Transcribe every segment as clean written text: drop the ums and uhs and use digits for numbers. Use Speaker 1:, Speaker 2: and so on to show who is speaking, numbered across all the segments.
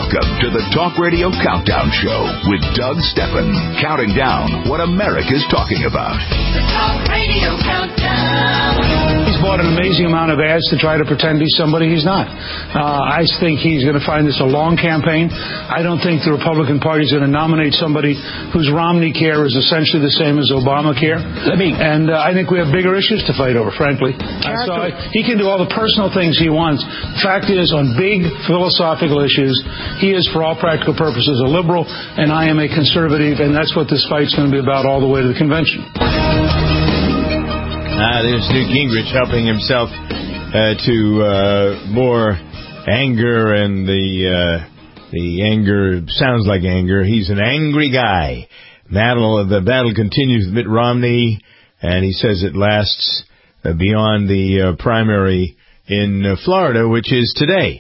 Speaker 1: Welcome to the Talk Radio Countdown Show with Doug Steffen, counting down what America's talking about.
Speaker 2: The Talk Radio Countdown.
Speaker 3: He's bought an amazing amount of ads to try to pretend he's somebody he's not. I think he's going to find this a long campaign. I don't think the Republican Party is going to nominate somebody whose Romney care is essentially the same as Obamacare. And I think we have bigger issues to fight over, frankly. So he can do all the personal things he wants. The fact is, on big philosophical issues, he is, for all practical purposes, a liberal, and I am a conservative, and that's what this fight's going to be about all the way to the convention.
Speaker 4: There's Newt Gingrich helping himself to more anger, and the anger sounds like anger. He's an angry guy. The battle continues with Mitt Romney, and he says it lasts beyond the primary in Florida, which is today.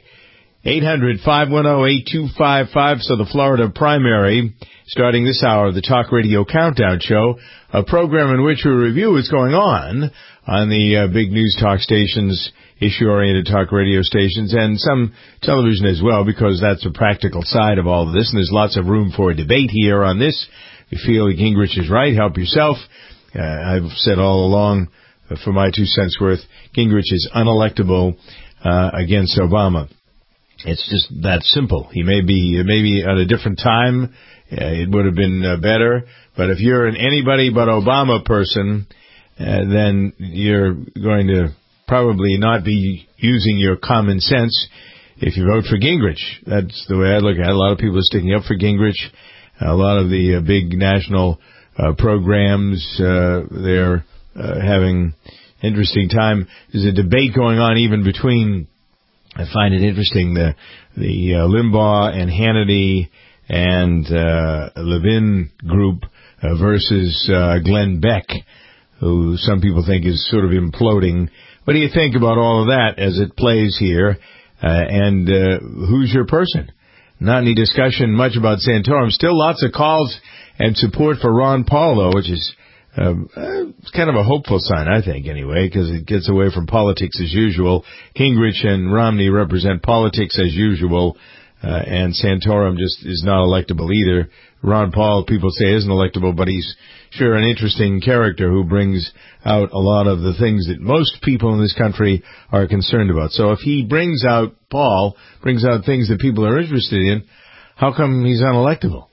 Speaker 4: 800-510-8255, so the Florida primary, starting this hour of the Talk Radio Countdown Show, a program in which we review what's going on the big news talk stations, issue-oriented talk radio stations, and some television as well, because that's a practical side of all of this, and there's lots of room for debate here on this. If you feel Gingrich is right, help yourself. I've said all along, for my 2 cents worth, Gingrich is unelectable against Obama. It's just that simple. He maybe at a different time it would have been better, but if you're an anybody but Obama person, then you're going to probably not be using your common sense if you vote for Gingrich. That's the way I look at it. A lot of people are sticking up for Gingrich. A lot of the big national programs, they're having interesting time. There's a debate going on even between, I find it interesting, the Limbaugh and Hannity and Levin group versus Glenn Beck, who some people think is sort of imploding. What do you think about all of that as it plays here? And who's your person? Not any discussion much about Santorum. Still lots of calls and support for Ron Paul, though, which is it's kind of a hopeful sign, I think, anyway, because it gets away from politics as usual. Gingrich and Romney represent politics as usual, and Santorum just is not electable either. Ron Paul, people say, isn't electable, but he's sure an interesting character who brings out a lot of the things that most people in this country are concerned about. So if he brings out things that people are interested in, how come he's unelectable?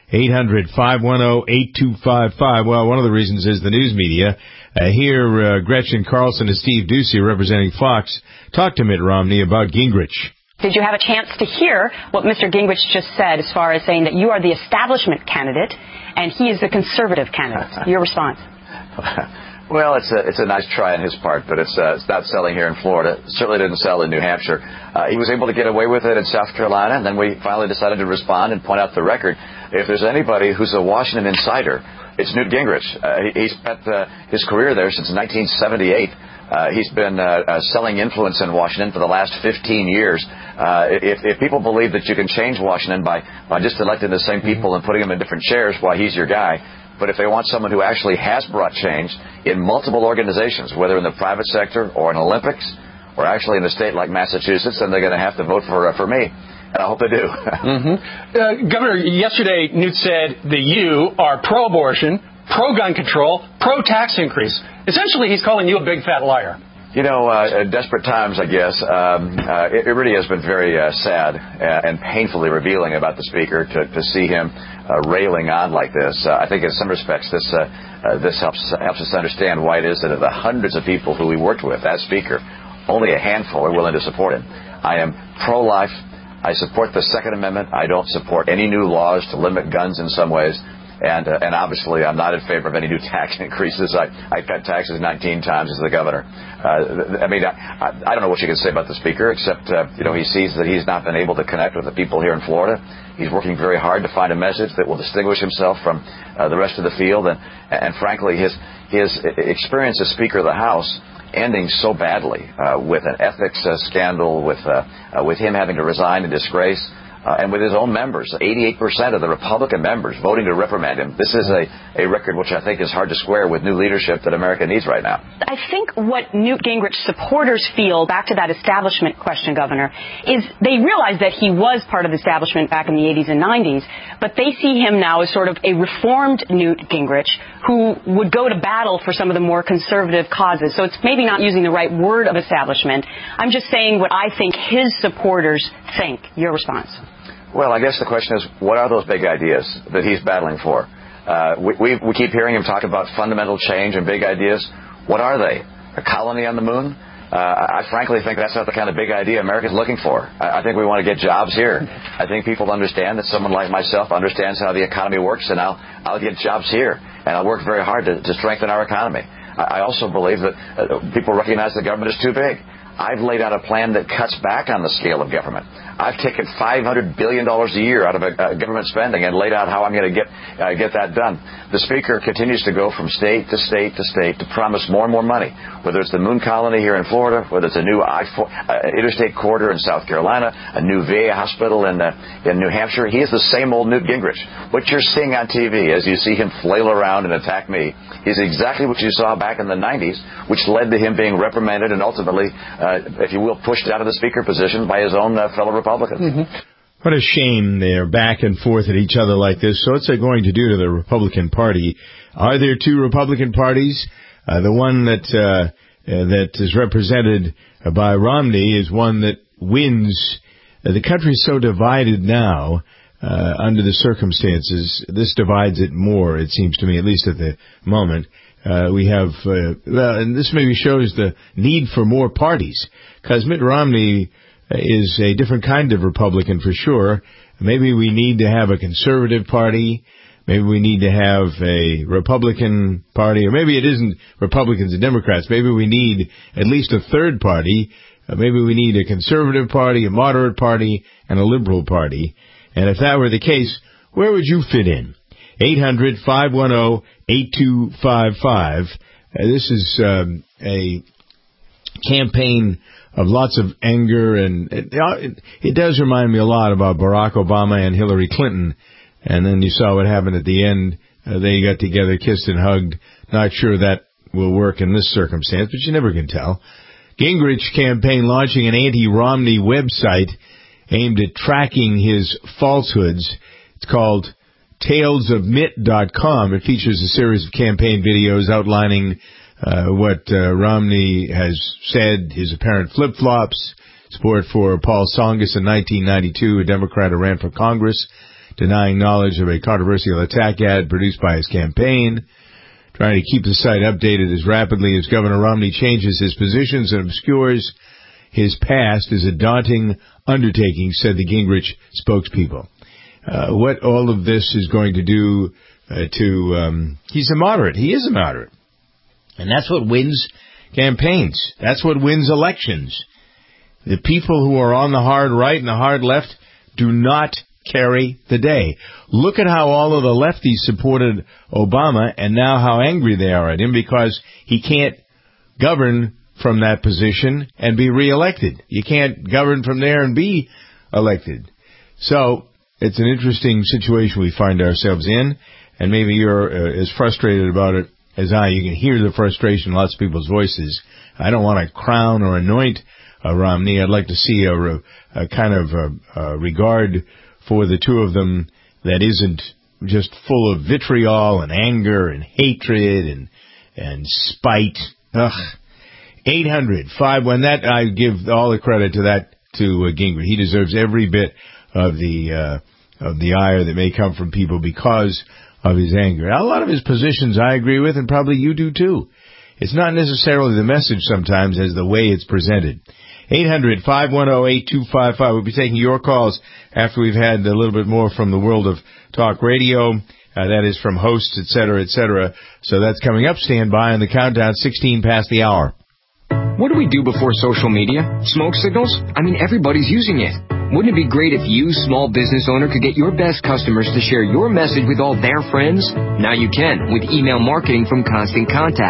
Speaker 4: 800-510-8255. Well, one of the reasons is the news media. Here, Gretchen Carlson and Steve Doocy, representing Fox, talked to Mitt Romney about Gingrich.
Speaker 5: Did you have a chance to hear what Mr. Gingrich just said as far as saying that you are the establishment candidate and he is the conservative candidate? Your response?
Speaker 6: Well, it's a nice try on his part, but it's not selling here in Florida. It certainly didn't sell in New Hampshire. He was able to get away with it in South Carolina, and then we finally decided to respond and point out the record. If there's anybody who's a Washington insider, it's Newt Gingrich. He spent his career there since 1978. He's been selling influence in Washington for the last 15 years. If people believe that you can change Washington by just electing the same people and putting them in different chairs, why, he's your guy. But if they want someone who actually has brought change in multiple organizations, whether in the private sector or in Olympics or actually in a state like Massachusetts, then they're going to have to vote for me. And I hope they do.
Speaker 7: Governor, yesterday Newt said that you are pro-abortion, pro-gun control, pro-tax increase. Essentially, he's calling you a big fat liar.
Speaker 6: You know, desperate times, I guess. It really has been very sad and painfully revealing about the Speaker to see him railing on like this. I think in some respects this helps us understand why it is that of the hundreds of people who we worked with as Speaker, only a handful are willing to support him. I am pro-life. I support the Second Amendment. I don't support any new laws to limit guns in some ways. And obviously, I'm not in favor of any new tax increases. I cut taxes 19 times as the governor. I don't know what you can say about the Speaker, except, he sees that he's not been able to connect with the people here in Florida. He's working very hard to find a message that will distinguish himself from the rest of the field. And frankly, his experience as Speaker of the House ending so badly with an ethics scandal, with him having to resign in disgrace, and with his own members, 88% of the Republican members voting to reprimand him. This is a record which I think is hard to square with new leadership that America needs right now.
Speaker 5: I think what Newt Gingrich supporters feel, back to that establishment question, Governor, is they realize that he was part of the establishment back in the 80s and 90s, but they see him now as sort of a reformed Newt Gingrich who would go to battle for some of the more conservative causes. So it's maybe not using the right word of establishment. I'm just saying what I think his supporters think. Your response?
Speaker 6: Well, I guess the question is, what are those big ideas that he's battling for? We keep hearing him talk about fundamental change and big ideas. What are they? A colony on the moon? I frankly think that's not the kind of big idea America's looking for. I think we want to get jobs here. I think people understand that someone like myself understands how the economy works, and I'll get jobs here, and I'll work very hard to strengthen our economy. I also believe that people recognize the government is too big. I've laid out a plan that cuts back on the scale of government. I've taken $500 billion a year out of government spending and laid out how I'm going to get that done. The Speaker continues to go from state to state to state to promise more and more money, whether it's the Moon Colony here in Florida, whether it's a new interstate corridor in South Carolina, a new VA hospital in New Hampshire. He is the same old Newt Gingrich. What you're seeing on TV as you see him flail around and attack me is exactly what you saw back in the 90s, which led to him being reprimanded and ultimately, if you will, pushed out of the Speaker position by his own fellow Republicans.
Speaker 4: What a shame they're back and forth at each other like this. So what's it going to do to the Republican Party? Are there two Republican parties? The one that is represented by Romney is one that wins. The country's so divided now under the circumstances. This divides it more, it seems to me, at least at the moment. We have, and this maybe shows the need for more parties, because Mitt Romney is a different kind of Republican for sure. Maybe we need to have a conservative party. Maybe we need to have a Republican party, or maybe it isn't Republicans and Democrats. Maybe we need at least a third party. Maybe we need a conservative party, a moderate party, and a liberal party. And if that were the case, where would you fit in? 800-510-8255. This is a campaign of lots of anger, and it does remind me a lot about Barack Obama and Hillary Clinton. And then you saw what happened at the end. They got together, kissed and hugged. Not sure that will work in this circumstance, but you never can tell. Gingrich campaign launching an anti-Romney website aimed at tracking his falsehoods. It's called talesofmitt.com. It features a series of campaign videos outlining what Romney has said, his apparent flip-flops, support for Paul Tsongas in 1992, a Democrat who ran for Congress, denying knowledge of a controversial attack ad produced by his campaign, trying to keep the site updated as rapidly as Governor Romney changes his positions and obscures his past is a daunting undertaking, said the Gingrich spokespeople. What all of this is going to do he's a moderate. He is a moderate. And that's what wins campaigns. That's what wins elections. The people who are on the hard right and the hard left do not carry the day. Look at how all of the lefties supported Obama and now how angry they are at him because he can't govern from that position and be reelected. You can't govern from there and be elected. So it's an interesting situation we find ourselves in, and maybe you're as frustrated about it as I. You can hear the frustration in lots of people's voices. I don't want to crown or anoint Romney. I'd like to see a kind of regard for the two of them that isn't just full of vitriol and anger and hatred and spite. 800-51. That I give all the credit to that to Gingrich. He deserves every bit of the ire that may come from people because of his anger. Now, a lot of his positions I agree with, and probably you do too. It's not necessarily the message sometimes as the way it's presented. 800-510-8255. We'll be taking your calls after we've had a little bit more from the world of talk radio. That is from hosts, et cetera, et cetera. So that's coming up. Stand by on the countdown, 16 past the hour.
Speaker 8: What do we do before social media? Smoke signals? I mean, everybody's using it. Wouldn't it be great if you, small business owner, could get your best customers to share your message with all their friends? Now you can with email marketing from Constant Contact.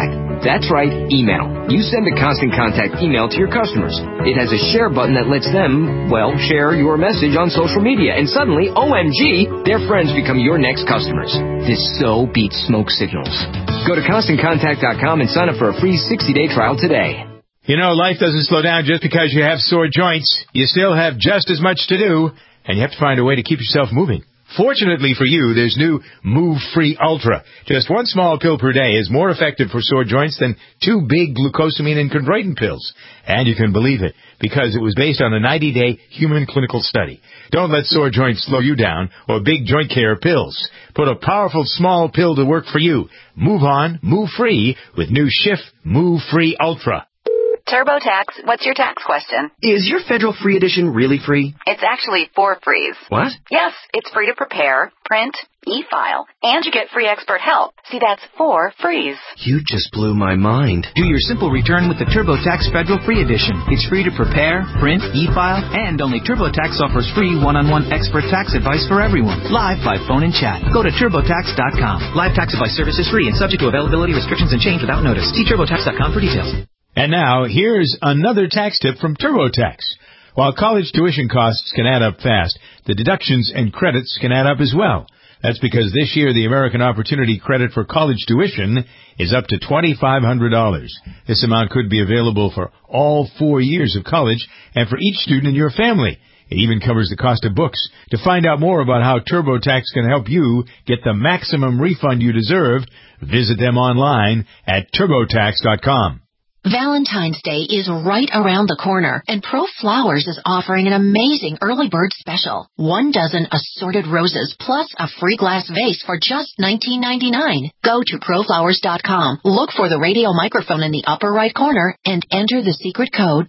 Speaker 8: That's right, email. You send a Constant Contact email to your customers. It has a share button that lets them, well, share your message on social media. And suddenly, OMG, their friends become your next customers. This so beats smoke signals. Go to ConstantContact.com and sign up for a free 60-day trial today.
Speaker 4: You know, life doesn't slow down just because you have sore joints. You still have just as much to do, and you have to find a way to keep yourself moving. Fortunately for you, there's new Move Free Ultra. Just one small pill per day is more effective for sore joints than 2 big glucosamine and chondroitin pills. And you can believe it, because it was based on a 90-day human clinical study. Don't let sore joints slow you down or big joint care pills. Put a powerful small pill to work for you. Move on, move free with new Schiff Move Free Ultra.
Speaker 9: TurboTax, what's your tax question?
Speaker 10: Is your federal free edition really free?
Speaker 9: It's actually 4 frees.
Speaker 10: What?
Speaker 9: Yes, it's free to prepare, print, e-file, and you get free expert help. See, that's 4 frees.
Speaker 10: You just blew my mind. Do your simple return with the TurboTax Federal Free Edition. It's free to prepare, print, e-file, and only TurboTax offers free one-on-one expert tax advice for everyone, live by phone and chat. Go to TurboTax.com. Live tax advice service is free and subject to availability restrictions and change without notice. See TurboTax.com for details.
Speaker 4: And now, here's another tax tip from TurboTax. While college tuition costs can add up fast, the deductions and credits can add up as well. That's because this year the American Opportunity Credit for college tuition is up to $2,500. This amount could be available for all 4 years of college and for each student in your family. It even covers the cost of books. To find out more about how TurboTax can help you get the maximum refund you deserve, visit them online at TurboTax.com.
Speaker 11: Valentine's Day is right around the corner, and Pro Flowers is offering an amazing early bird special. 1 dozen assorted roses plus a free glass vase for just $19.99. Go to ProFlowers.com, look for the radio microphone in the upper right corner, and enter the secret code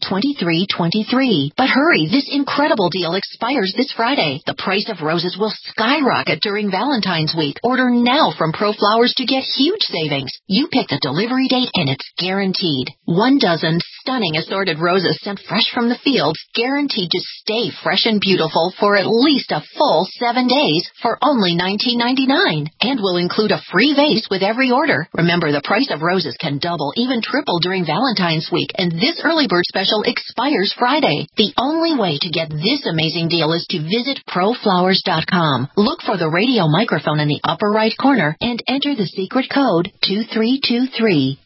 Speaker 11: 2323. But hurry, this incredible deal expires this Friday. The price of roses will skyrocket during Valentine's week. Order now from Pro Flowers to get huge savings. You pick the delivery date, and it's guaranteed. 1 dozen stunning assorted roses sent fresh from the fields, guaranteed to stay fresh and beautiful for at least a full 7 days for only $19.99. And will include a free vase with every order. Remember, the price of roses can double, even triple during Valentine's week, and this early bird special expires Friday. The only way to get this amazing deal is to visit ProFlowers.com. Look for the radio microphone in the upper right corner and enter the secret code 2323.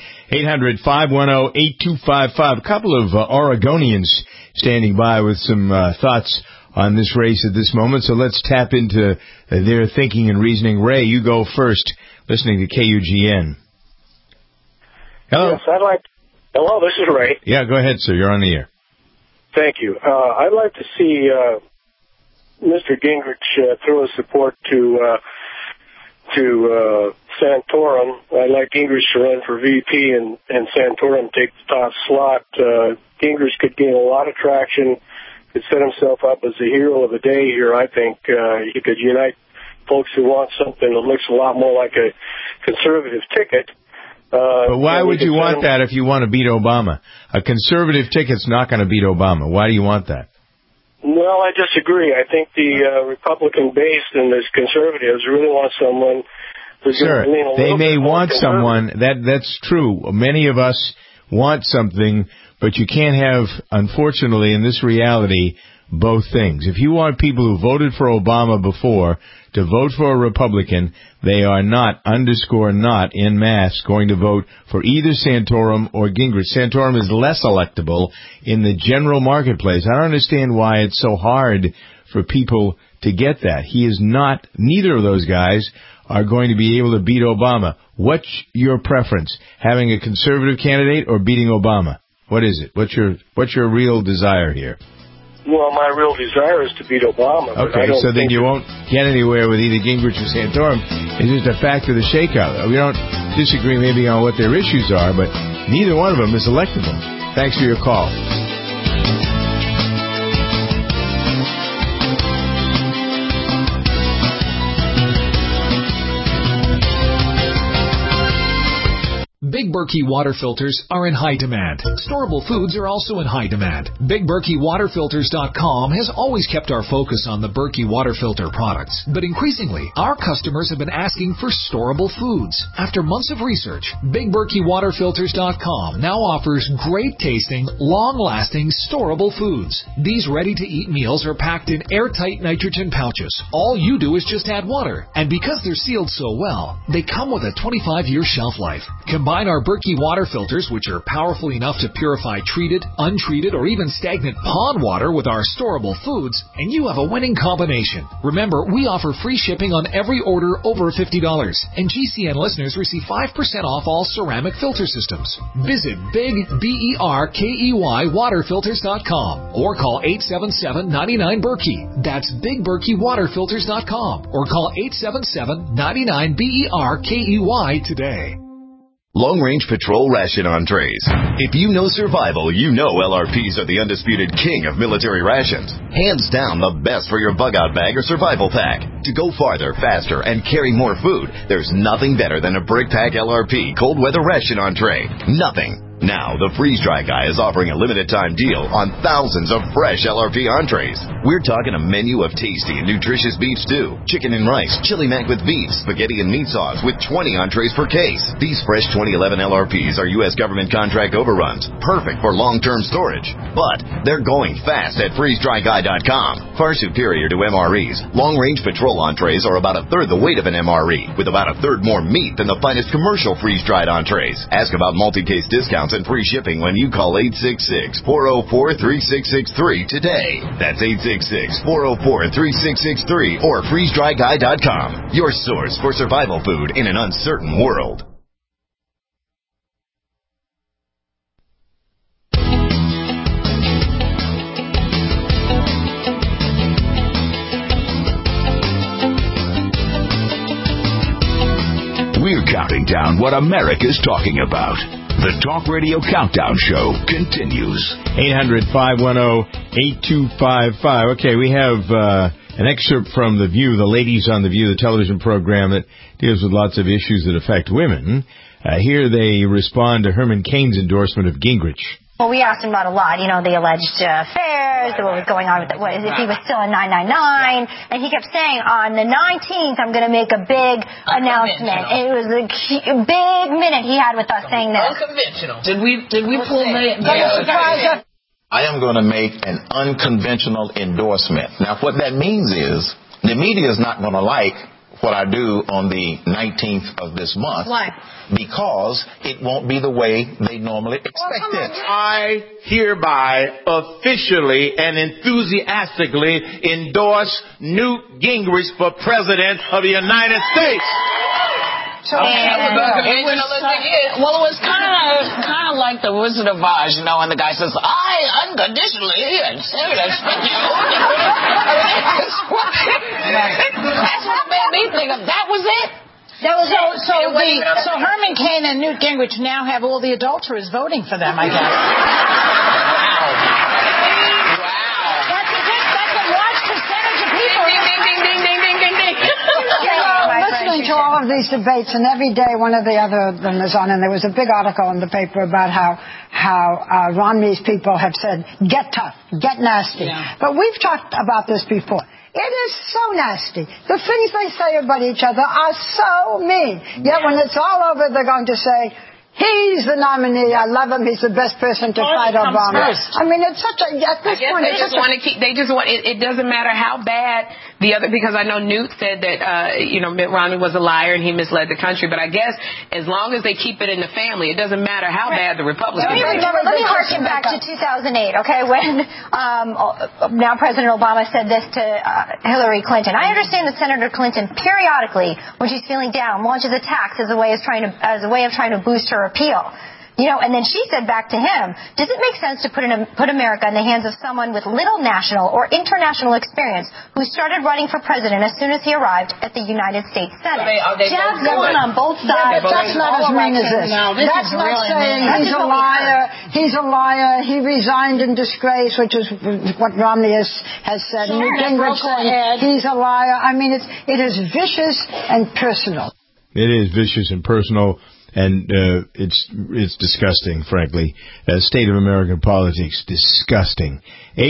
Speaker 4: 800-510-8255. A couple of Oregonians standing by with some thoughts on this race at this moment, so let's tap into their thinking and reasoning. Ray, you go first, listening to KUGN. Hello.
Speaker 12: Yes, hello, this is Ray.
Speaker 4: Yeah, go ahead, sir. You're on the air.
Speaker 12: Thank you. I'd like to see Mr. Gingrich throw his support to Santorum. I'd like Gingrich to run for VP and Santorum take the top slot. Gingrich could gain a lot of traction, could set himself up as the hero of the day here, I think. He could unite folks who want something that looks a lot more like a conservative ticket.
Speaker 4: But why would you want that if you want to beat Obama? A conservative ticket's not going to beat Obama. Why do you want that?
Speaker 12: Well, I disagree. I think the Republican base and the conservatives really want someone who's going to lean a little bit.
Speaker 4: They may want someone. That's true. Many of us want something, but you can't have, unfortunately, in this reality, both things. If you want people who voted for Obama before to vote for a Republican, they are not, not, en masse going to vote for either Santorum or Gingrich. Santorum is less electable in the general marketplace. I don't understand why it's so hard for people to get that. He is not, neither of those guys are going to be able to beat Obama. What's your preference? Having a conservative candidate or beating Obama? What is it? What's your real desire here?
Speaker 12: Well, my real desire is to beat Obama.
Speaker 4: Okay, so then you won't get anywhere with either Gingrich or Santorum. It's just a fact of the shakeout. We don't disagree maybe on what their issues are, but neither one of them is electable. Thanks for your call.
Speaker 13: Big Berkey water filters are in high demand. Storable foods are also in high demand. BigBerkeyWaterFilters.com has always kept our focus on the Berkey water filter products, but increasingly, our customers have been asking for storable foods. After months of research, BigBerkeyWaterFilters.com now offers great tasting, long-lasting, storable foods. These ready-to-eat meals are packed in airtight nitrogen pouches. All you do is just add water, and because they're sealed so well, they come with a 25-year shelf life. Combine our Berkey water filters, which are powerful enough to purify treated, untreated, or even stagnant pond water with our storable foods, and you have a winning combination. Remember, we offer free shipping on every order over $50, and GCN listeners receive 5% off all ceramic filter systems. Visit BigBerkeyWaterFilters.com or call 877-99-BERKEY. That's BigBerkeyWaterFilters.com or call 877-99-BERKEY today.
Speaker 14: Long Range Patrol Ration Entrees. If you know survival, you know LRPs are the undisputed king of military rations. Hands down the best for your bug-out bag or survival pack. To go farther, faster, and carry more food, there's nothing better than a Brick Pack LRP cold weather ration entree. Nothing. Now, the Freeze Dry Guy is offering a limited-time deal on thousands of fresh LRP entrees. We're talking a menu of tasty and nutritious beef stew, chicken and rice, chili mac with beef, spaghetti and meat sauce with 20 entrees per case. These fresh 2011 LRPs are U.S. government contract overruns, perfect for long-term storage. But they're going fast at freezedryguy.com. Far superior to MREs, long-range patrol entrees are about a third the weight of an MRE, with about a third more meat than the finest commercial freeze-dried entrees. Ask about multi-case discounts and free shipping when you call 866-404-3663 today. That's 866-404-3663 or freezedryguy.com. Your source for survival food in an uncertain world.
Speaker 1: We're counting down what America's talking about. The Talk Radio Countdown Show continues.
Speaker 4: 800-510-8255. Okay, we have an excerpt from The View, the Ladies on The View, the television program that deals with lots of issues that affect women. Here they respond to Herman Cain's endorsement of Gingrich.
Speaker 15: Well, we asked him about a lot, the alleged affairs, what was going on with if he was still in 999, and he kept saying, on the 19th, I'm going to make a big announcement. It was a big minute he had with us saying this.
Speaker 16: Unconventional. Did we pull that?
Speaker 17: I am going to make an unconventional endorsement. Now, what that means is the media is not going to like what I do on the 19th of this month.
Speaker 15: Why?
Speaker 17: Because it won't be the way they normally expect it.
Speaker 18: I hereby officially and enthusiastically endorse Newt Gingrich for President of the United States.
Speaker 16: Well, it was kind of like the Wizard of Oz, and the guy says, I unconditionally expect you. That's what made me think of that was it.
Speaker 19: So Herman Cain and Newt Gingrich now have all the adulterers voting for them, I guess. Wow. That's a large percentage of people.
Speaker 16: Ding, ding, ding, ding, ding, ding, ding, ding.
Speaker 20: Listening to all of these debates, and every day one of the other of them is on, and there was a big article in the paper about how Romney's people have said, get tough, get nasty. Yeah. But we've talked about this before. It is so nasty. The things they say about each other are so mean. Yet when it's all over, they're going to say, he's the nominee. I love him. He's the best person to fight Obama. I mean, it's such a, at this point,
Speaker 16: they just want to keep, it doesn't matter how bad the other, because I know Newt said that, Mitt Romney was a liar and he misled the country, but I guess as long as they keep it in the family, it doesn't matter how bad the Republicans are.
Speaker 15: Let me harken back to 2008, okay, when now President Obama said this to Hillary Clinton. I understand that Senator Clinton periodically, when she's feeling down, launches attacks as a way of trying to boost her appeal. And then she said back to him, does it make sense to put America in the hands of someone with little national or international experience who started running for president as soon as he arrived at the United States Senate?
Speaker 20: Jabs going on both sides. That's not as mean as this. That's not saying he's a liar. He's a liar. He resigned in disgrace, which is what Romney has said. Newt Gingrich said he's a liar. I mean, it is vicious and personal.
Speaker 4: It is vicious and personal. And it's disgusting, frankly. State of American politics, disgusting.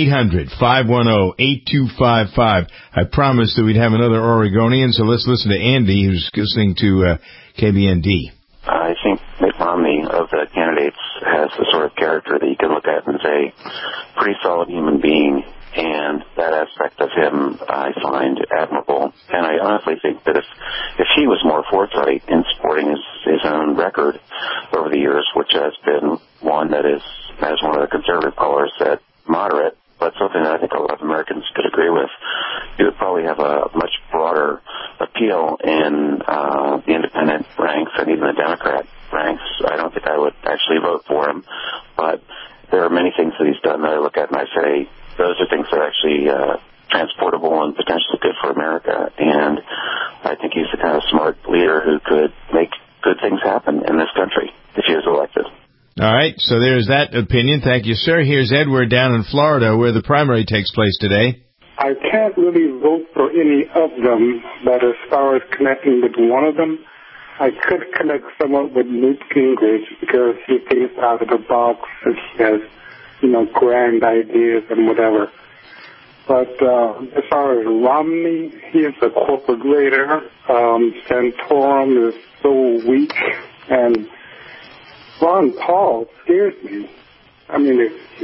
Speaker 4: 800-510-8255. I promised that we'd have another Oregonian, so let's listen to Andy, who's listening to KBND.
Speaker 21: I think Mitt Romney, of the candidates, has the sort of character that you can look at and say, pretty solid human being, and that aspect of him I find admirable. And I honestly think that if he was more forthright in supporting his own record over the years, which has been one that is, as one of the conservative callers said, moderate, but something that I think a lot of Americans could agree with, he would probably have a much broader appeal in the independent ranks and even the Democrat ranks. I don't think I would actually vote for him, but there are many things that he's done that I look at and I say, those are things that are actually transportable and potentially good for America. And I think he's the kind of smart leader who could make good things happen in this country if he was elected.
Speaker 4: All right, so there's that opinion. Thank you, sir. Here's Edward down in Florida, where the primary takes place today.
Speaker 22: I can't really vote for any of them, but as far as connecting with one of them, I could connect somewhat with Newt Gingrich because he thinks out of the box and he has, grand ideas and whatever. But as far as Romney, he is a corporate raider. Santorum is so weak, and Ron Paul scares me. I mean,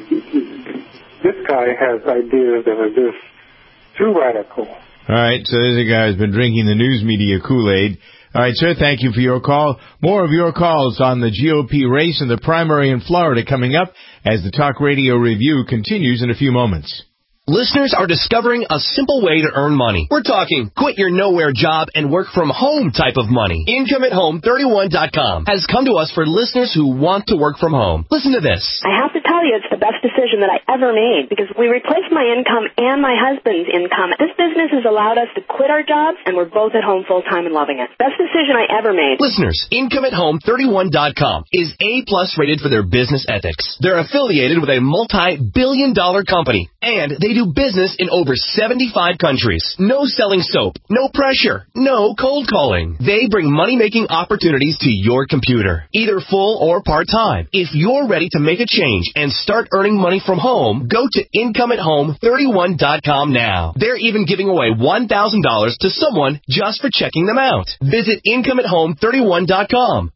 Speaker 22: this guy has ideas that are just too radical.
Speaker 4: All right, so there's a guy who's been drinking the news media Kool-Aid. All right, sir, thank you for your call. More of your calls on the GOP race and the primary in Florida coming up as the Talk Radio Review continues in a few moments.
Speaker 23: Listeners are discovering a simple way to earn money. We're talking quit your nowhere job and work from home type of money. IncomeAtHome31.com has come to us for listeners who want to work from home. Listen to this.
Speaker 24: I have to tell you, it's the best decision that I ever made because we replaced my income and my husband's income. This business has allowed us to quit our jobs, and we're both at home full-time and loving it. Best decision I ever made.
Speaker 23: Listeners, IncomeAtHome31.com is A+ rated for their business ethics. They're affiliated with a multi-billion-dollar company, and they do business in over 75 countries. No selling soap, no pressure, no cold calling. They bring money-making opportunities to your computer, either full or part-time. If you're ready to make a change and start earning money from home, go to IncomeAtHome31.com now. They're even giving away $1,000 to someone just for checking them out. Visit IncomeAtHome31.com.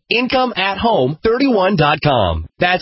Speaker 23: IncomeAtHome31.com. That's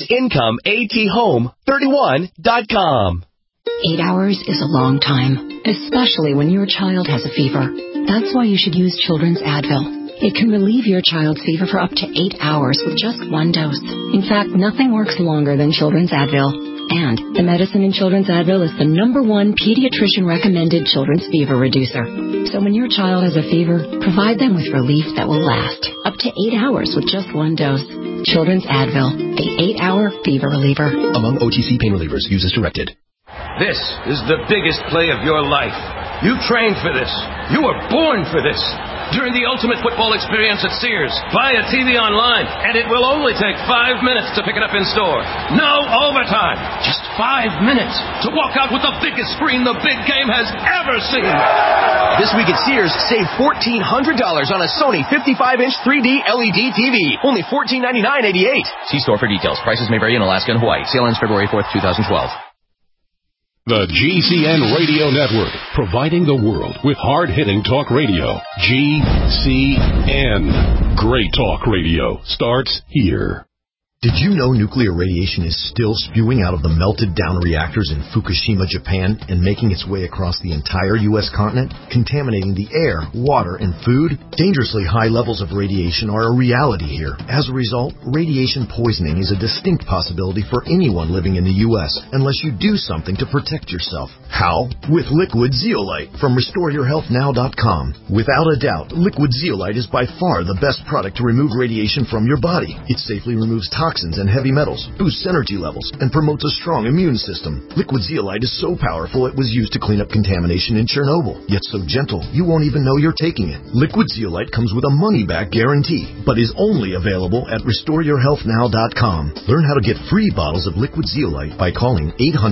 Speaker 23: IncomeAtHome31.com.
Speaker 25: 8 hours is a long time, especially when your child has a fever. That's why you should use Children's Advil. It can relieve your child's fever for up to 8 hours with just one dose. In fact, nothing works longer than Children's Advil. And the medicine in Children's Advil is the #1 pediatrician-recommended children's fever reducer. So when your child has a fever, provide them with relief that will last up to 8 hours with just one dose. Children's Advil, the 8-hour fever reliever.
Speaker 26: Among OTC pain relievers, use as directed.
Speaker 27: This is the biggest play of your life. You trained for this. You were born for this. During the ultimate football experience at Sears, buy a TV online, and it will only take 5 minutes to pick it up in store. No overtime. Just 5 minutes to walk out with the biggest screen the big game has ever seen.
Speaker 23: This week at Sears, save $1,400 on a Sony 55-inch 3D LED TV. Only $1499.88.
Speaker 28: See store for details. Prices may vary in Alaska and Hawaii. Sale ends February 4th, 2012.
Speaker 29: The GCN Radio Network, providing the world with hard-hitting talk radio. GCN. Great talk radio starts here.
Speaker 30: Did you know nuclear radiation is still spewing out of the melted-down reactors in Fukushima, Japan, and making its way across the entire U.S. continent, contaminating the air, water, and food? Dangerously high levels of radiation are a reality here. As a result, radiation poisoning is a distinct possibility for anyone living in the U.S. unless you do something to protect yourself. How? With Liquid Zeolite from RestoreYourHealthNow.com. Without a doubt, Liquid Zeolite is by far the best product to remove radiation from your body. It safely removes toxins toxins and heavy metals, boosts energy levels, and promotes a strong immune system. Liquid zeolite is so powerful it was used to clean up contamination in Chernobyl, yet so gentle you won't even know you're taking it. Liquid zeolite comes with a money-back guarantee, but is only available at RestoreYourHealthNow.com. Learn how to get free bottles of liquid zeolite by calling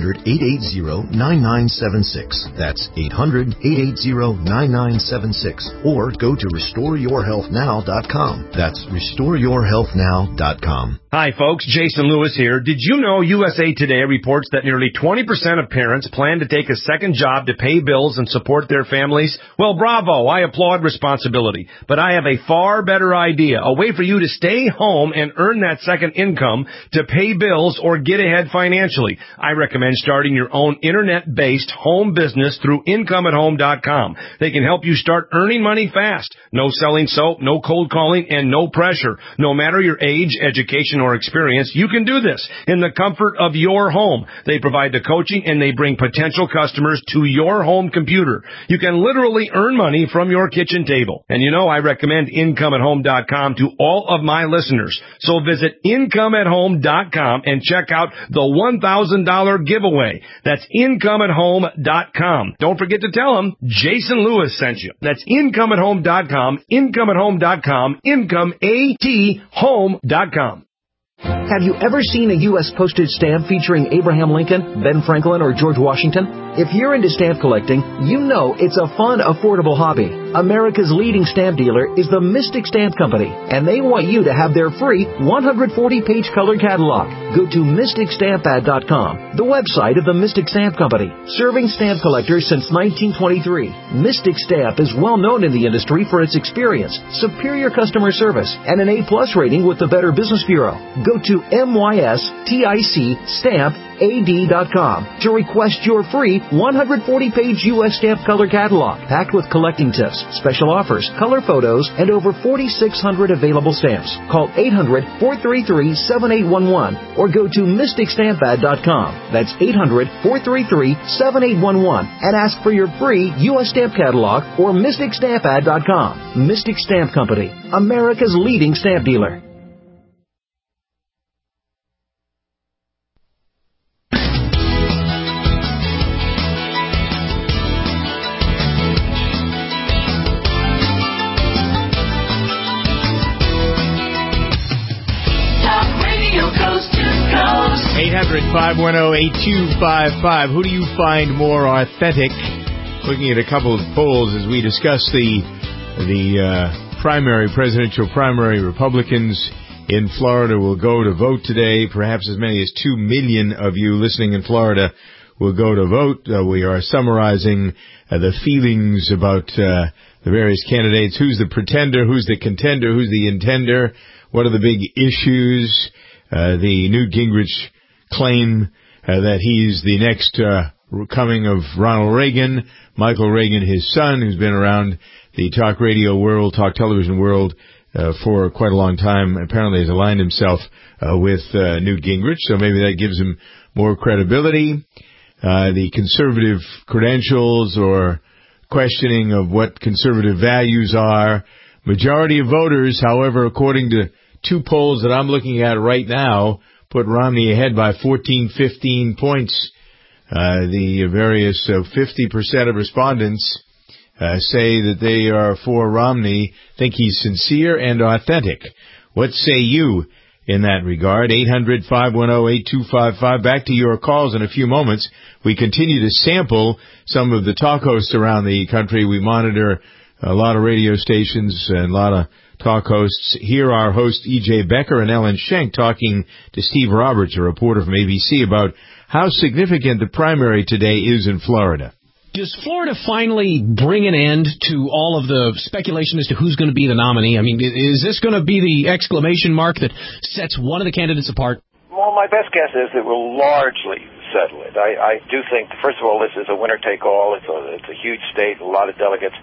Speaker 30: 800-880-9976. That's 800-880-9976. Or go to RestoreYourHealthNow.com. That's RestoreYourHealthNow.com.
Speaker 2: Hi, folks. Jason Lewis here. Did you know USA Today reports that nearly 20% of parents plan to take a second job to pay bills and support their families? Well, bravo. I applaud responsibility. But I have a far better idea, a way for you to stay home and earn that second income to pay bills or get ahead financially. I recommend starting your own internet-based home business through IncomeAtHome.com. They can help you start earning money fast. No selling soap, no cold calling, and no pressure. No matter your age, education, or experience, you can do this in the comfort of your home. They provide the coaching and they bring potential customers to your home computer. You can literally earn money from your kitchen table. And you know I recommend IncomeAtHome.com to all of my listeners. So visit IncomeAtHome.com and check out the $1,000 giveaway. That's IncomeAtHome.com. Don't forget to tell them Jason Lewis sent you. That's IncomeAtHome.com, IncomeAtHome.com, IncomeAtHome.com.
Speaker 3: Have you ever seen a U.S. postage stamp featuring Abraham Lincoln, Ben Franklin, or George Washington? If you're into stamp collecting, you know it's a fun, affordable hobby. America's leading stamp dealer is the Mystic Stamp Company, and they want you to have their free 140-page color catalog. Go to MysticStampAd.com, the website of the Mystic Stamp Company, serving stamp collectors since 1923. Mystic Stamp is well known in the industry for its experience, superior customer service, and an A-plus rating with the Better Business Bureau. Go to MysticStampAd.com to request your free 140-page U.S. stamp color catalog, packed with collecting tips, special offers, color photos, and over 4,600 available stamps. Call 800-433-7811 or go to MysticStampAd.com. That's 800-433-7811 and ask for your free U.S. stamp catalog or MysticStampAd.com. Mystic Stamp Company, America's leading stamp dealer.
Speaker 1: Talk Radio Coast to Coast.
Speaker 4: 800-510-8255. Who do you find more authentic? Looking at a couple of polls as we discuss the presidential primary. Republicans in Florida will go to vote today. Perhaps as many as 2 million of you listening in Florida will go to vote. We are summarizing the feelings about the various candidates. Who's the pretender? Who's the contender? Who's the intender? What are the big issues? The Newt Gingrich claim that he's the next coming of Ronald Reagan. Michael Reagan, his son, who's been around the talk radio world, talk television world for quite a long time, apparently has aligned himself with Newt Gingrich, so maybe that gives him more credibility. The conservative credentials or questioning of what conservative values are. Majority of voters, however, according to two polls that I'm looking at right now, put Romney ahead by 14, 15 points. The various 50% of respondents say that they are for Romney, think he's sincere and authentic. What say you in that regard? 800-510-8255. Back to your calls in a few moments. We continue to sample some of the talk hosts around the country. We monitor a lot of radio stations and a lot of talk hosts. Here are hosts E.J. Becker and Ellen Schenk talking to Steve Roberts, a reporter from ABC, about how significant the primary today is in Florida.
Speaker 5: Does Florida finally bring an end to all of the speculation as to who's going to be the nominee? I mean, is this going to be the exclamation mark that sets one of the candidates apart?
Speaker 6: Well, my best guess is it will largely settle it. I do think, first of all, this is a winner-take-all. It's a huge state, a lot of delegates.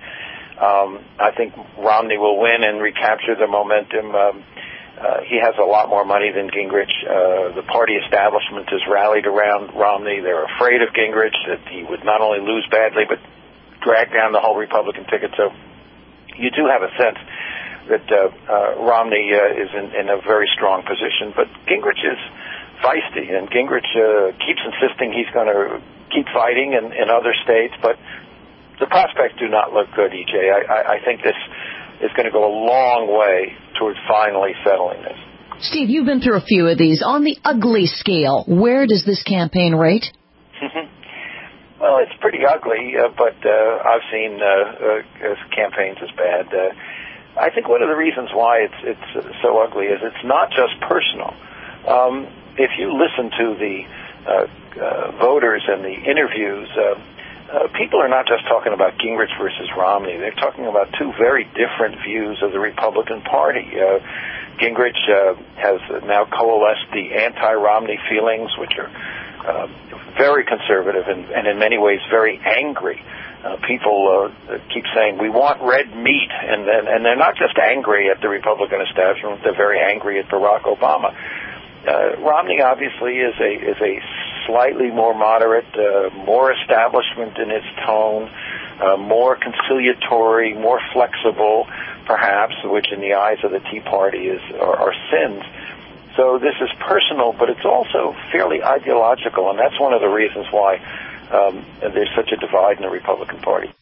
Speaker 6: I think Romney will win and recapture the momentum. He has a lot more money than Gingrich. The party establishment has rallied around Romney. They're afraid of Gingrich, that he would not only lose badly, but drag down the whole Republican ticket. So you do have a sense Romney is in a very strong position. But Gingrich is feisty, and Gingrich keeps insisting he's going to keep fighting in other states, but the prospects do not look good, EJ. I think this is going to go a long way towards finally settling this.
Speaker 7: Steve, you've been through a few of these. On the ugly scale, where does this campaign rate?
Speaker 6: Well, it's pretty ugly, but I've seen campaigns as bad. I think one of the reasons why it's so ugly is it's not just personal. If you listen to the voters and the interviews, people are not just talking about Gingrich versus Romney. They're talking about two very different views of the Republican Party. Gingrich has now coalesced the anti-Romney feelings, which are very conservative and in many ways very angry. People keep saying, we want red meat, and they're not just angry at the Republican establishment, they're very angry at Barack Obama. Romney obviously is a slightly more moderate, more establishment in its tone, more conciliatory, more flexible, perhaps, which in the eyes of the Tea Party are sins. So this is personal, but it's also fairly ideological, and that's one of the reasons why there's such a divide in the Republican Party.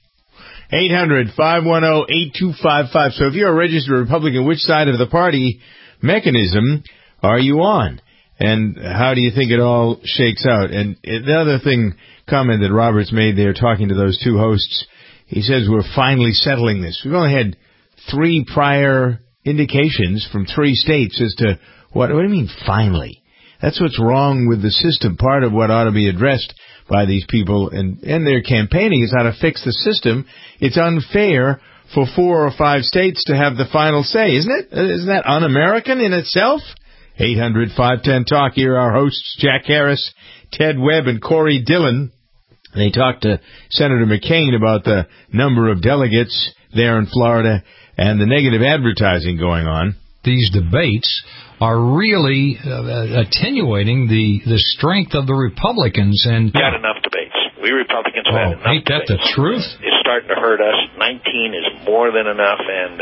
Speaker 4: 800-510-8255. So if you're a registered Republican, which side of the party mechanism are you on? And how do you think it all shakes out? And the other comment that Roberts made there talking to those two hosts, he says we're finally settling this. We've only had 3 prior indications from 3 states as to what do you mean finally? That's what's wrong with the system. Part of what ought to be addressed by these people and their campaigning is how to fix the system. It's unfair for 4 or 5 states to have the final say, isn't it? Isn't that un-American in itself? 800-510-TALK. Here are our hosts, Jack Harris, Ted Webb, and Corey Dillon. They talked to Senator McCain about the number of delegates there in Florida and the negative advertising going on.
Speaker 8: These debates are really attenuating the strength of the Republicans. And
Speaker 9: we had enough debates. We Republicans had enough
Speaker 8: ain't that
Speaker 9: debates.
Speaker 8: The truth?
Speaker 9: It's starting to hurt us. 19 is more than enough, and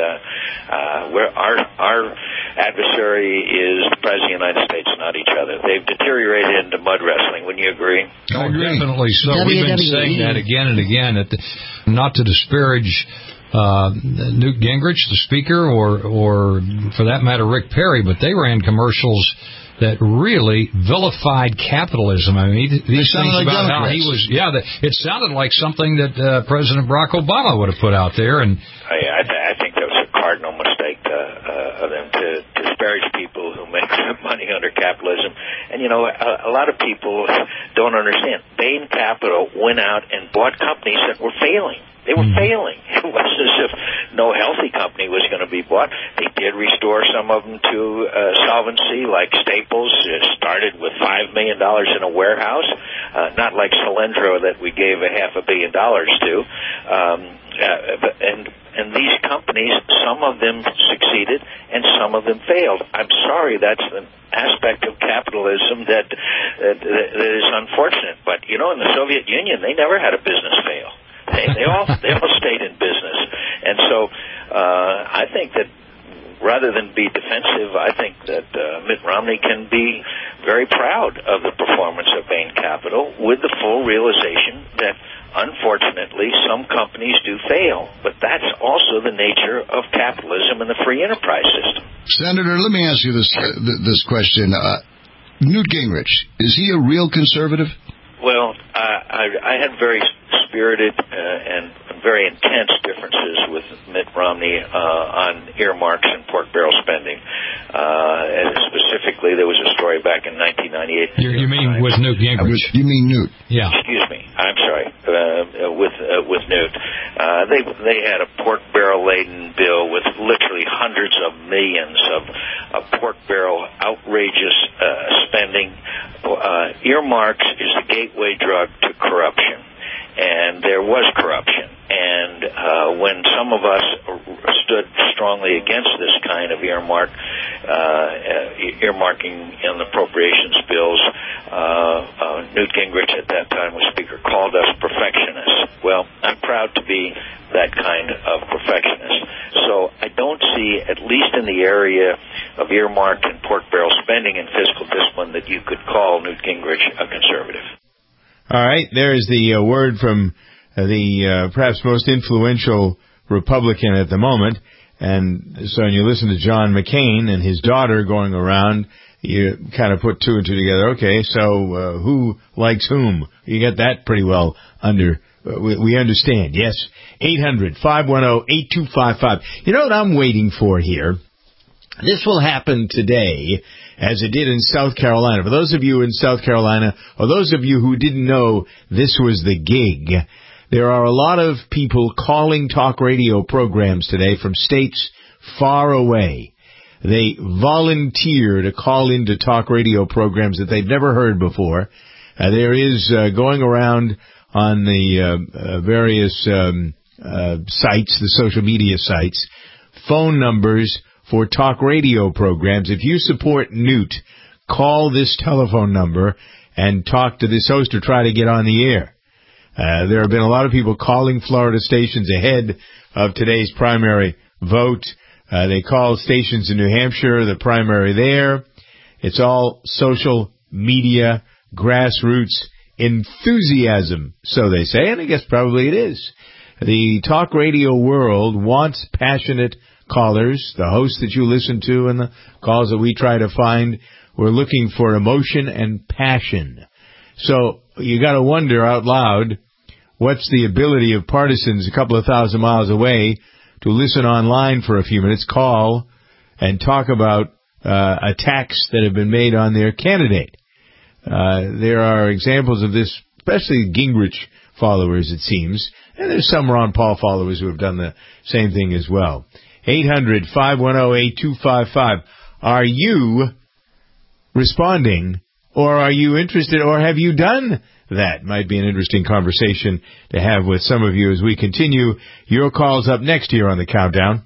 Speaker 9: our adversary is the President of the United States, not each other. They've deteriorated into mud wrestling. Wouldn't you agree?
Speaker 8: Oh, definitely so. We've been saying that again and again. Not to disparage Newt Gingrich, the speaker, or for that matter, Rick Perry, but they ran commercials that really vilified capitalism. I mean, these things about how he was, it sounded like something that President Barack Obama would have put out there. And
Speaker 9: I think that was a cardinal mistake of them to disparage people who make money under capitalism. And, a lot of people don't understand. Bain Capital went out and bought companies that were failing. They were failing. It wasn't as if no healthy company was going to be bought. They did restore some of them to solvency, like Staples. It started with $5 million in a warehouse, not like Solyndra that we gave $500 million to. And these companies, some of them succeeded and some of them failed. I'm sorry, that's an aspect of capitalism that is unfortunate. But, in the Soviet Union, they never had a business fail. They all stayed in business. And so I think that rather than be defensive, I think that Mitt Romney can be very proud of the performance of Bain Capital with the full realization that, unfortunately, some companies do fail. But that's also the nature of capitalism and the free enterprise system.
Speaker 10: Senator, let me ask you this question. Newt Gingrich, is he a real conservative?
Speaker 9: Well, I had very spirited and very intense differences with Mitt Romney on earmarks and pork barrel spending. And specifically, there was a story back in 1998.
Speaker 8: You mean with Newt Gingrich?
Speaker 10: You mean Newt?
Speaker 9: Yeah. Excuse me. I'm sorry. With Newt, they had a pork barrel laden bill with literally hundreds of millions of pork barrel outrageous spending. Earmarks is the gateway drug to corruption. And there was corruption. And when some of us stood strongly against this kind of earmarking in the appropriations bills, Newt Gingrich at that time was Speaker, called us perfectionists. Well, I'm proud to be that kind of perfectionist. So I don't see, at least in the area of earmarked and pork barrel spending and fiscal discipline, that you could call Newt Gingrich a conservative.
Speaker 4: All right, there's the word from the perhaps most influential Republican at the moment. And so when you listen to John McCain and his daughter going around, you kind of put two and two together. Okay, so who likes whom? You get that pretty well under. We understand. Yes, 800-510-8255. You know what I'm waiting for here? This will happen today, as it did in South Carolina. For those of you in South Carolina, or those of you who didn't know this was the gig, there are a lot of people calling talk radio programs today from states far away. They volunteer to call into talk radio programs that they've never heard before. There is going around on the various sites, the social media sites, phone numbers for talk radio programs. If you support Newt, call this telephone number and talk to this host or try to get on the air. There have been a lot of people calling Florida stations ahead of today's primary vote. They called stations in New Hampshire, the primary there. It's all social media, grassroots enthusiasm, so they say, and I guess probably it is. The talk radio world wants passionate callers, the hosts that you listen to and the calls that we try to find. We're looking for emotion and passion. So you got to wonder out loud, what's the ability of partisans a couple of thousand miles away to listen online for a few minutes, call, and talk about attacks that have been made on their candidate? There are examples of this, especially Gingrich followers, it seems. And there's some Ron Paul followers who have done the same thing as well. 800-510-8255. Are you responding, or are you interested, or have you done that? Might be an interesting conversation to have with some of you as we continue. Your call's up next here on the Countdown.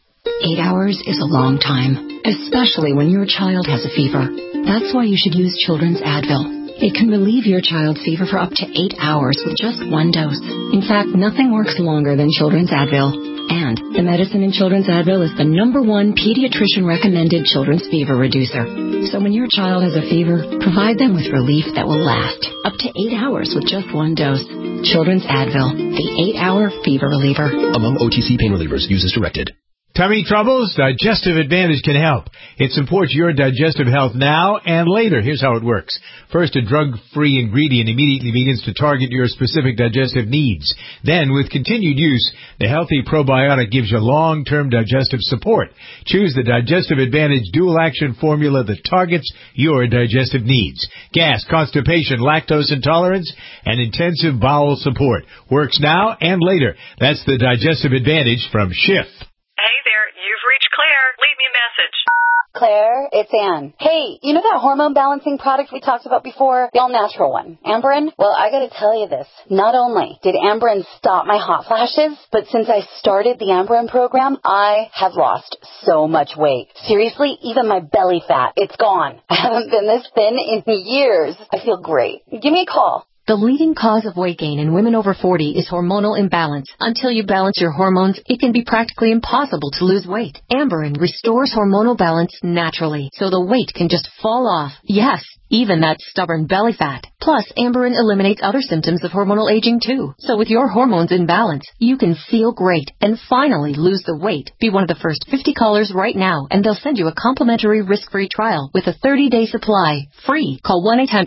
Speaker 25: 8 hours is a long time, especially when your child has a fever. That's why you should use Children's Advil. It can relieve your child's fever for up to 8 hours with just one dose. In fact, nothing works longer than Children's Advil. And the medicine in Children's Advil is the #1 pediatrician-recommended children's fever reducer. So when your child has a fever, provide them with relief that will last up to 8 hours with just one dose. Children's Advil, the 8-hour fever reliever.
Speaker 26: Among OTC pain relievers, use as directed.
Speaker 4: Tummy troubles? Digestive Advantage can help. It supports your digestive health now and later. Here's how it works. First, a drug-free ingredient immediately begins to target your specific digestive needs. Then, with continued use, the healthy probiotic gives you long-term digestive support. Choose the Digestive Advantage dual-action formula that targets your digestive needs. Gas, constipation, lactose intolerance, and intensive bowel support. Works now and later. That's the Digestive Advantage from Schiff.
Speaker 11: Hey there, you've reached Claire. Leave me a message.
Speaker 12: Claire, it's Ann. Hey, you know that hormone balancing product we talked about before? The all-natural one, Amberen? Well, I gotta tell you this. Not only did Amberen stop my hot flashes, but since I started the Amberen program, I have lost so much weight. Seriously, even my belly fat, it's gone. I haven't been this thin in years. I feel great. Give me a call.
Speaker 25: The leading cause of weight gain in women over 40 is hormonal imbalance. Until you balance your hormones, it can be practically impossible to lose weight. Amberen restores hormonal balance naturally, so the weight can just fall off. Yes, even that stubborn belly fat. Plus, Amberen eliminates other symptoms of hormonal aging too. So with your hormones in balance, you can feel great and finally lose the weight. Be one of the first 50 callers right now, and they'll send you a complimentary risk-free trial with a 30-day supply. Free. Call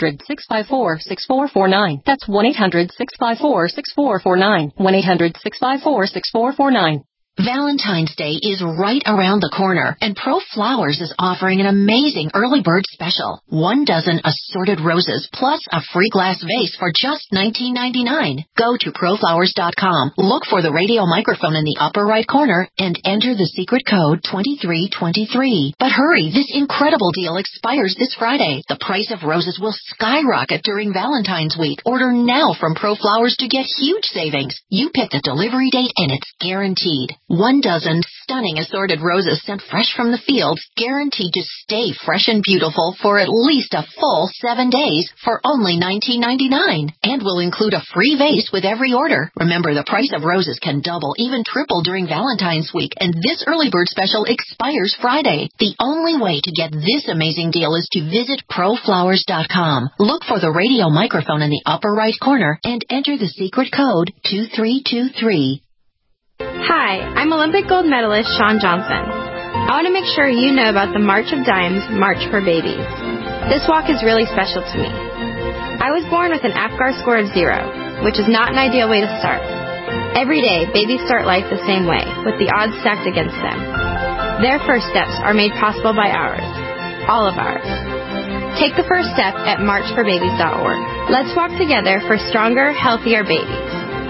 Speaker 25: 1-800-654-6449. That's 1-800-654-6449. 1-800-654-6449. Valentine's Day is right around the corner, and Pro Flowers is offering an amazing early bird special. 1 dozen assorted roses plus a free glass vase for just $19.99. Go to proflowers.com, look for the radio microphone in the upper right corner, and enter the secret code 2323. But hurry, this incredible deal expires this Friday. The price of roses will skyrocket during Valentine's week. Order now from Pro Flowers to get huge savings. You pick the delivery date and it's guaranteed. 1 dozen stunning assorted roses sent fresh from the field, guaranteed to stay fresh and beautiful for at least a full 7 days for only $19.99. And will include a free vase with every order. Remember, the price of roses can double, even triple during Valentine's week, and this early bird special expires Friday. The only way to get this amazing deal is to visit proflowers.com. Look for the radio microphone in the upper right corner and enter the secret code 2323.
Speaker 13: Hi, I'm Olympic gold medalist Shawn Johnson. I want to make sure you know about the March of Dimes March for Babies. This walk is really special to me. I was born with an APGAR score of 0, which is not an ideal way to start. Every day, babies start life the same way, with the odds stacked against them. Their first steps are made possible by ours, all of ours. Take the first step at marchforbabies.org. Let's walk together for stronger, healthier babies.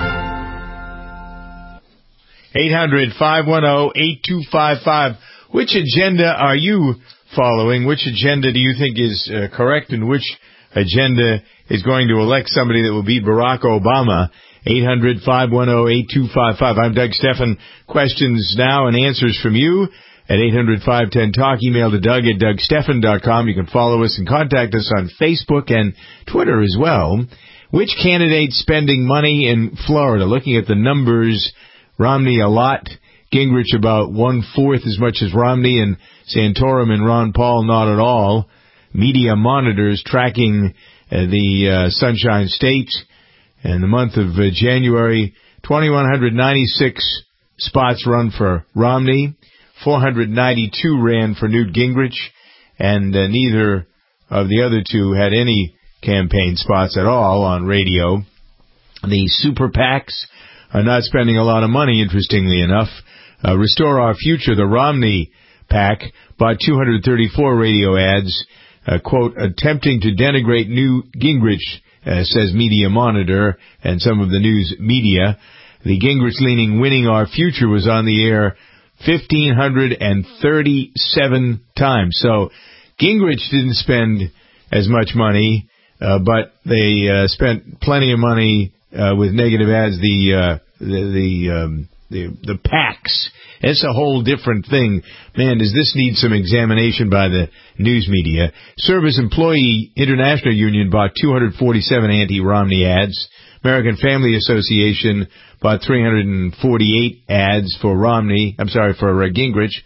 Speaker 4: 800-510-8255. Which agenda are you following? Which agenda do you think is correct, and which agenda is going to elect somebody that will beat Barack Obama? 800-510-8255. I'm Doug Stephan. Questions now and answers from you at 800-510-TALK. Email to Doug at DougStephan.com. You can follow us and contact us on Facebook and Twitter as well. Which candidate's spending money in Florida? Looking at the numbers, Romney a lot, Gingrich about 1/4 as much as Romney, and Santorum and Ron Paul not at all. Media monitors tracking the Sunshine State. In the month of January, 2,196 spots run for Romney, 492 ran for Newt Gingrich, and neither of the other two had any campaign spots at all on radio. The super PACs are not spending a lot of money, interestingly enough. Restore Our Future, the Romney PAC, bought 234 radio ads, quote, attempting to denigrate Newt Gingrich, says Media Monitor and some of the news media. The Gingrich-leaning Winning Our Future was on the air 1,537 times. So Gingrich didn't spend as much money, but they spent plenty of money with negative ads. The PACs. It's a whole different thing. Man, does this need some examination by the news media. Service Employee International Union bought 247 anti-Romney ads. American Family Association bought 348 ads for Gingrich.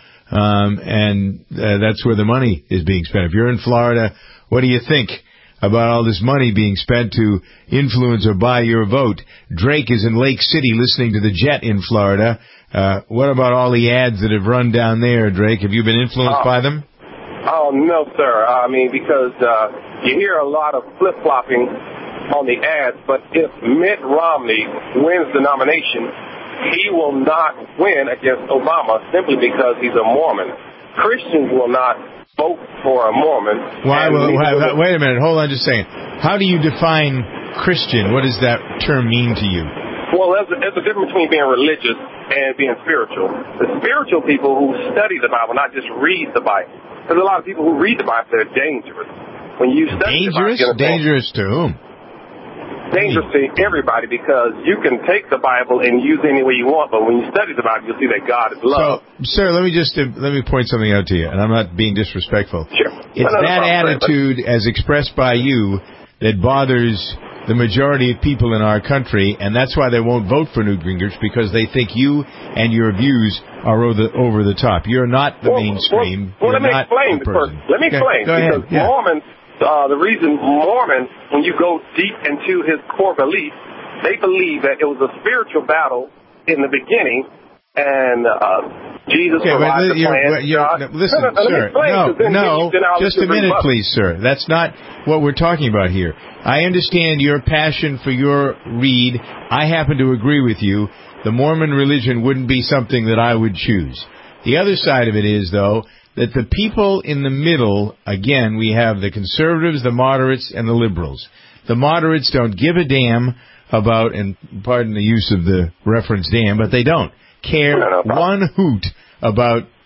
Speaker 4: And that's where the money is being spent. If you're in Florida, what do you think about all this money being spent to influence or buy your vote? Drake is in Lake City listening to the Jet in Florida. What about all the ads that have run down there, Drake? Have you been influenced by them?
Speaker 14: Oh, no, sir. I mean, because you hear a lot of flip-flopping on the ads, but if Mitt Romney wins the nomination, he will not win against Obama simply because he's a Mormon. Christians will not vote for a Mormon.
Speaker 4: Wait a minute. Hold on just a second. How do you define Christian? What does that term mean to you?
Speaker 14: Well, there's a difference between being religious and being spiritual. The spiritual people who study the Bible, not just read the Bible. There's a lot of people who read the Bible that are dangerous. When you study
Speaker 4: dangerous?
Speaker 14: the Bible...
Speaker 4: Dangerous to whom?
Speaker 14: Dangerous to everybody, because you can take the Bible and use it any way you want, but when you study the Bible, you'll see that God is love.
Speaker 4: So, sir, let me point something out to you, and I'm not being disrespectful.
Speaker 14: Sure.
Speaker 4: It's that attitude, as expressed by you, that bothers the majority of people in our country, and that's why they won't vote for Newt Gingrich, because they think you and your views are over the top. You're not the mainstream.
Speaker 14: Let me explain. Let me explain.
Speaker 4: Go ahead.
Speaker 14: Because Mormons, the reason Mormons, when you go deep into his core belief, they believe that it was a spiritual battle in the beginning, and Jesus provided the plan.
Speaker 4: Listen, sir. No, just a minute, please, sir. That's not what we're talking about here. I understand your passion for your read. I happen to agree with you. The Mormon religion wouldn't be something that I would choose. The other side of it is, though, that the people in the middle, again, we have the conservatives, the moderates, and the liberals. The moderates don't give a damn about, and pardon the use of the reference damn, but they don't care one hoot about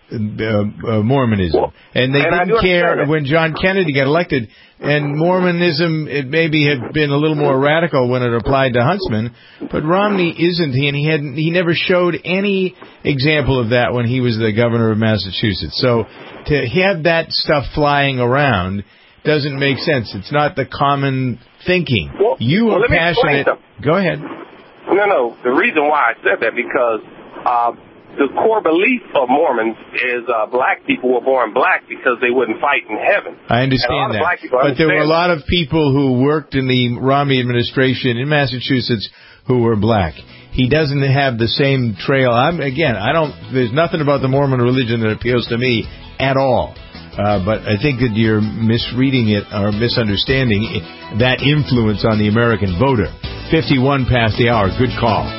Speaker 4: Mormonism. And they didn't care when John Kennedy got elected. And Mormonism, it maybe had been a little more radical when it applied to Huntsman, but Romney isn't. And he never showed any example of that when he was the governor of Massachusetts. So to have that stuff flying around doesn't make sense. It's not the common thinking. You are passionate. Go ahead.
Speaker 14: No. The reason why I said that because the core belief of Mormons is black people were born black because they wouldn't fight in heaven.
Speaker 4: I understand that. But there were a lot of people who worked in the Romney administration in Massachusetts who were black. He doesn't have the same trail. There's nothing about the Mormon religion that appeals to me at all. But I think that you're misreading it or misunderstanding that influence on the American voter. 51 past the hour. Good call.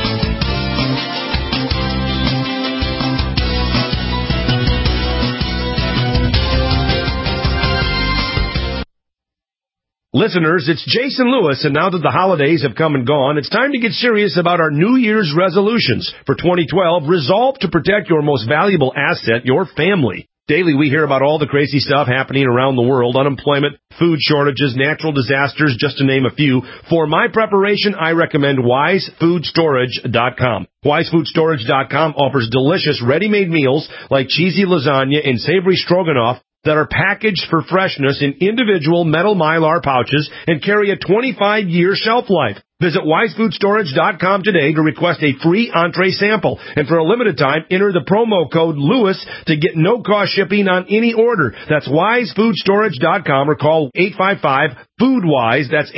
Speaker 2: Listeners, it's Jason Lewis, and now that the holidays have come and gone, it's time to get serious about our New Year's resolutions. For 2012, resolve to protect your most valuable asset, your family. Daily, we hear about all the crazy stuff happening around the world, unemployment, food shortages, natural disasters, just to name a few. For my preparation, I recommend WiseFoodStorage.com. WiseFoodStorage.com offers delicious ready-made meals like cheesy lasagna and savory stroganoff that are packaged for freshness in individual metal Mylar pouches and carry a 25-year shelf life. Visit WiseFoodStorage.com today to request a free entree sample. And for a limited time, enter the promo code LEWIS to get no-cost shipping on any order. That's WiseFoodStorage.com or call 855-FOODWISE. That's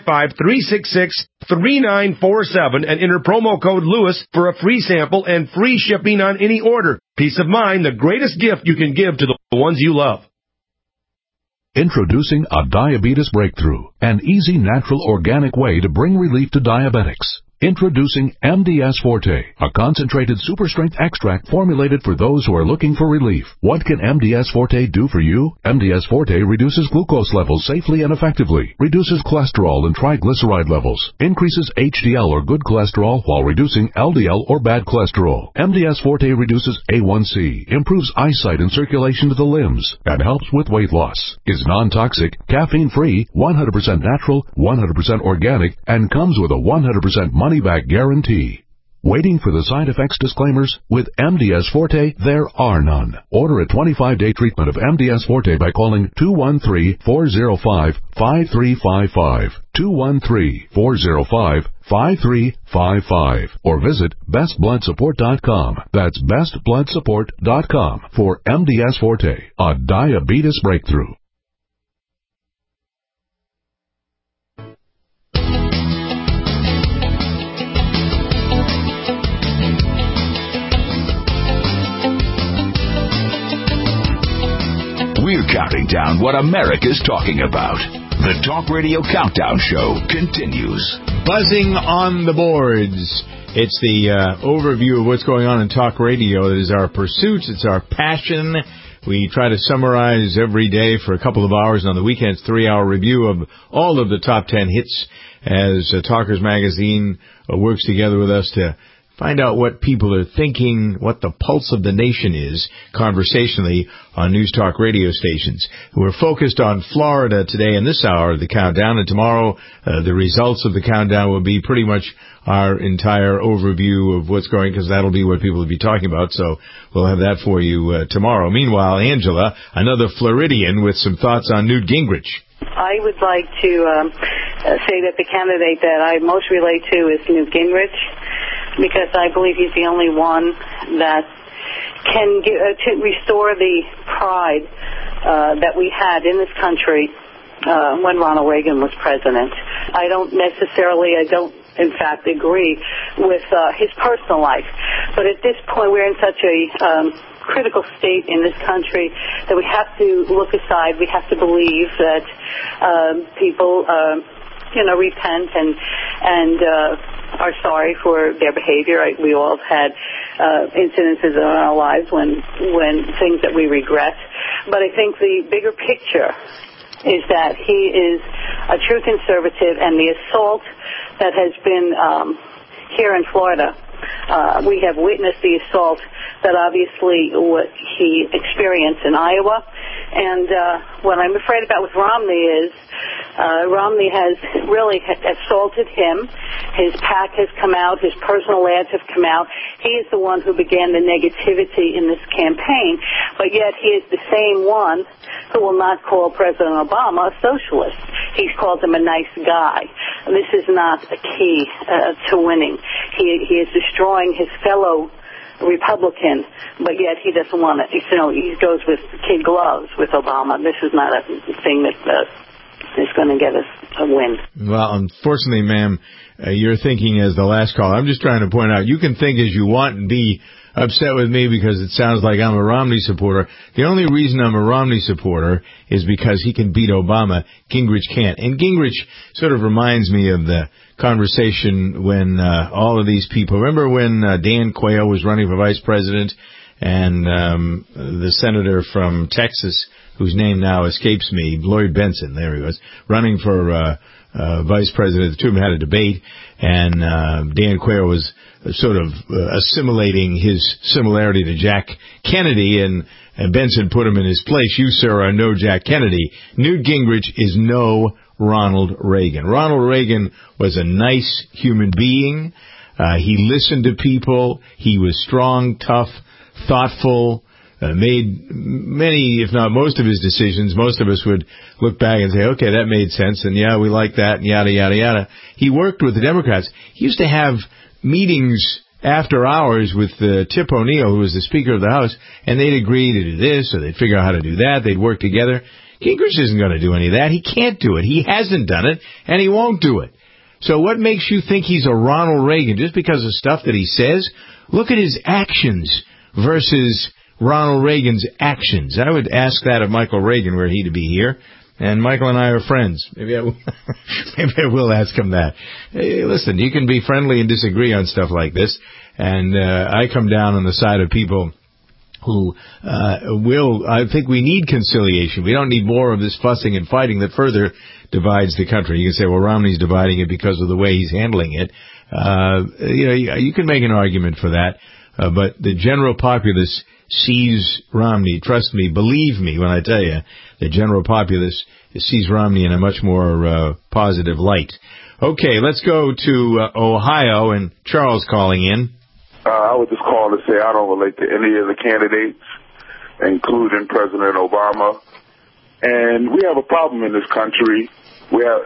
Speaker 2: 855-366-3947 and enter promo code LEWIS for a free sample and free shipping on any order. Peace of mind, the greatest gift you can give to the ones you love.
Speaker 15: Introducing a diabetes breakthrough, an easy, natural, organic way to bring relief to diabetics. Introducing MDS Forte, a concentrated super-strength extract formulated for those who are looking for relief. What can MDS Forte do for you? MDS Forte reduces glucose levels safely and effectively, reduces cholesterol and triglyceride levels, increases HDL or good cholesterol while reducing LDL or bad cholesterol. MDS Forte reduces A1C, improves eyesight and circulation to the limbs, and helps with weight loss. Is non-toxic, caffeine-free, 100% natural, 100% organic, and comes with a 100% money-back guarantee. Waiting for the side effects disclaimers? With MDS Forte, there are none. Order a 25-day treatment of MDS Forte by calling 213-405-5355, 213-405-5355, or visit bestbloodsupport.com. That's bestbloodsupport.com for MDS Forte, a diabetes breakthrough.
Speaker 1: We're counting down what America's talking about. The Talk Radio Countdown Show continues.
Speaker 4: Buzzing on the boards. It's the overview of what's going on in talk radio. It is our pursuits. It's our passion. We try to summarize every day for a couple of hours, and on the weekends, 3-hour review of all of the top 10 hits as Talkers Magazine works together with us to find out what people are thinking, what the pulse of the nation is, conversationally on News Talk radio stations. We're focused on Florida today in this hour of the countdown, and tomorrow the results of the countdown will be pretty much our entire overview of what's going, because that'll be what people will be talking about, so we'll have that for you tomorrow. Meanwhile, Angela, another Floridian with some thoughts on Newt Gingrich.
Speaker 16: I would like to say that the candidate that I most relate to is Newt Gingrich, because I believe he's the only one that can to restore the pride that we had in this country when Ronald Reagan was president. I don't in fact agree with his personal life, but at this point we're in such a critical state in this country that we have to look aside. We have to believe that people repent and are sorry for their behavior. We all have had incidences in our lives when things that we regret. But I think the bigger picture is that he is a true conservative, and the assault that has been here in Florida We have witnessed the assault that obviously what he experienced in Iowa. And what I'm afraid about with Romney is Romney has really assaulted him. His PAC has come out. His personal ads have come out. He is the one who began the negativity in this campaign, but yet he is the same one who will not call President Obama a socialist. He's called him a nice guy. This is not a key to winning. He is destroying his fellow Republican, but yet he doesn't want to. You know, he goes with kid gloves with Obama. This is not a thing that is going to get us a win.
Speaker 4: Well, unfortunately, ma'am, you're thinking as the last call. I'm just trying to point out, you can think as you want and be upset with me because it sounds like I'm a Romney supporter. The only reason I'm a Romney supporter is because he can beat Obama. Gingrich can't. And Gingrich sort of reminds me of the conversation when all of these people, remember when Dan Quayle was running for vice president and the senator from Texas, whose name now escapes me, Lloyd Benson, there he was, running for vice president. The two of them had a debate, and Dan Quayle was sort of assimilating his similarity to Jack Kennedy, and Benson put him in his place. You, sir, are no Jack Kennedy. Newt Gingrich is no Ronald Reagan. Ronald Reagan was a nice human being. He listened to people. He was strong, tough, thoughtful, made many, if not most of his decisions. Most of us would look back and say, okay, that made sense, and yeah, we like that, and yada, yada, yada. He worked with the Democrats. He used to have meetings after hours with Tip O'Neill, who was the Speaker of the House, and they'd agree to do this, or they'd figure out how to do that. They'd work together. Gingrich isn't going to do any of that. He can't do it. He hasn't done it, and he won't do it. So what makes you think he's a Ronald Reagan? Just because of stuff that he says? Look at his actions versus Ronald Reagan's actions. I would ask that of Michael Reagan were he to be here. And Michael and I are friends. Maybe I will ask him that. Hey, listen, you can be friendly and disagree on stuff like this. And I come down on the side of people who I think we need conciliation. We don't need more of this fussing and fighting that further divides the country. You can say, well, Romney's dividing it because of the way he's handling it. You can make an argument for that. But the general populace sees Romney, trust me, believe me when I tell you, the general populace sees Romney in a much more positive light. Okay, let's go to Ohio, and Charles calling in.
Speaker 17: I would just call to say I don't relate to any of the candidates, including President Obama. And we have a problem in this country. We have,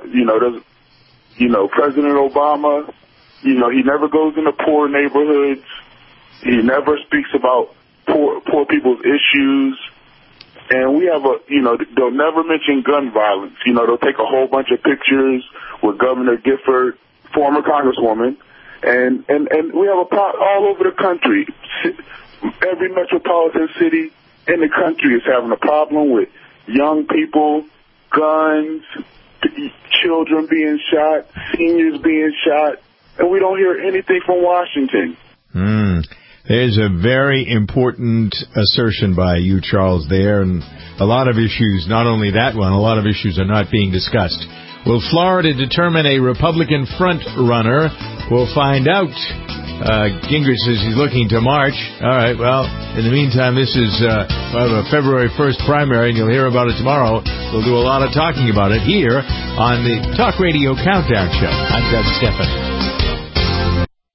Speaker 17: President Obama, he never goes into poor neighborhoods. He never speaks about poor people's issues. And we have they'll never mention gun violence. They'll take a whole bunch of pictures with Governor Gifford, former Congresswoman, and we have a problem all over the country. Every metropolitan city in the country is having a problem with young people, guns, children being shot, seniors being shot, and we don't hear anything from Washington.
Speaker 4: There's a very important assertion by you, Charles, there, and a lot of issues, not only that one, a lot of issues are not being discussed. Will Florida determine a Republican front runner? We'll find out. Gingrich says he's looking to March. All right, well, in the meantime, this is a February 1st primary, and you'll hear about it tomorrow. We'll do a lot of talking about it here on the Talk Radio Countdown Show. I'm Doug Stephan.